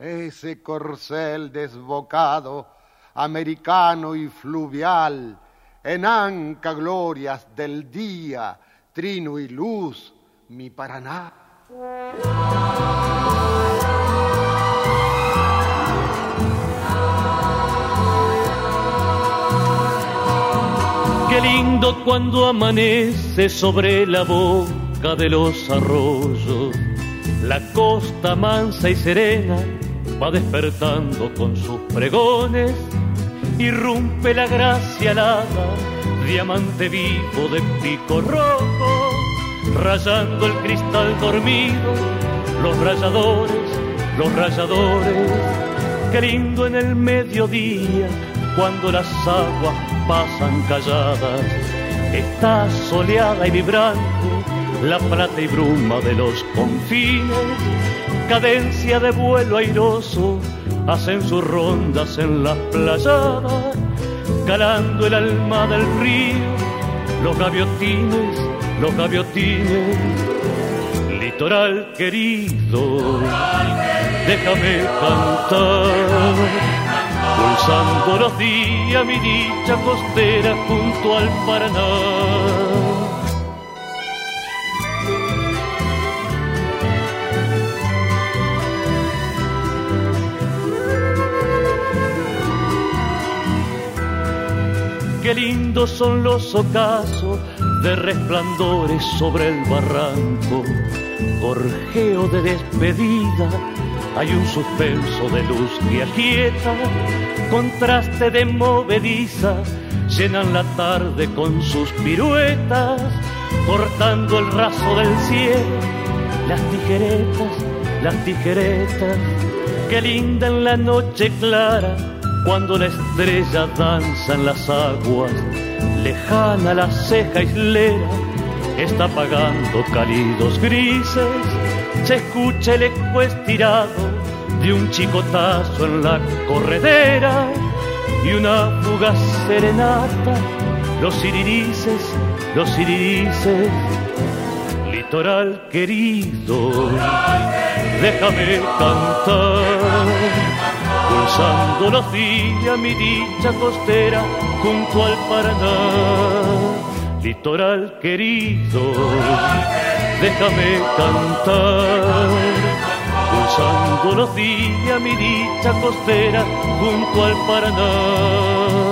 ese corcel desbocado, americano y fluvial, en anca glorias del día, trino y luz, mi Paraná. Qué lindo cuando amanece sobre la boca de los arroyos, la costa mansa y serena va despertando con sus pregones, irrumpe la gracia alada, diamante vivo de pico rojo, rayando el cristal dormido, los rayadores, qué lindo en el mediodía, cuando las aguas pasan calladas, está soleada y vibrante la plata y bruma de los confines, cadencia de vuelo airoso, hacen sus rondas en las playadas, calando el alma del río, los gaviotines, litoral querido, déjame cantar, pulsando los días mi dicha costera junto al Paraná. Qué lindos son los ocasos de resplandores sobre el barranco, gorjeo de despedida, hay un suspenso de luz que aquieta, contraste de movediza, llenan la tarde con sus piruetas, cortando el raso del cielo, las tijeretas, qué linda en la noche clara, cuando la estrella danza en las aguas, lejana la ceja islera, está apagando cálidos grises, se escucha el eco estirado de un chicotazo en la corredera y una fugaz serenata, los siririces, litoral querido, déjame cantar, pulsando los días mi dicha costera junto al Paraná. Litoral querido, déjame cantar, pulsando los días mi dicha costera junto al Paraná.